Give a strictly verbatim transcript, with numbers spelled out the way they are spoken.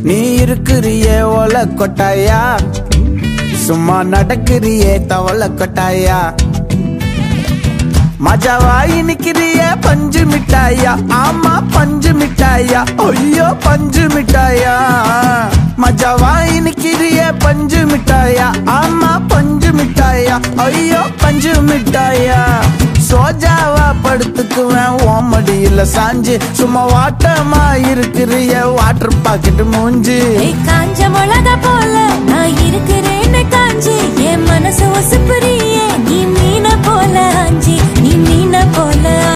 நீ இருக்கிறியே ஓல கொட்டாயா, சும்மா நடக்கிறியே தவள கொட்டாயா. மஜாவாய் நிக்கிறிய பஞ்சு மிட்டாயா, ஆமா பஞ்சு மிட்டாயா, ஐயோ பஞ்சு மிட்டாயா. மஜாவாய் நிக்கிறிய பஞ்சு மிட்டாயா, ஆமா பஞ்சு மிட்டாயா, ஐயோ பஞ்சு மிட்டாயா. சோஜாவா படுத்துக்குவேன் ஓமடியில சாஞ்சு, சும்மா வாட்டமா இருக்கிறிய வாட்டர் பாக்கெட் மூஞ்சு. காஞ்ச மிளகா போல நான் இருக்கிறேன்னு காஞ்சி, என் மனசு ஒசுப்புறியே நீ மீன போல ஆஞ்சி, நீ மீன போல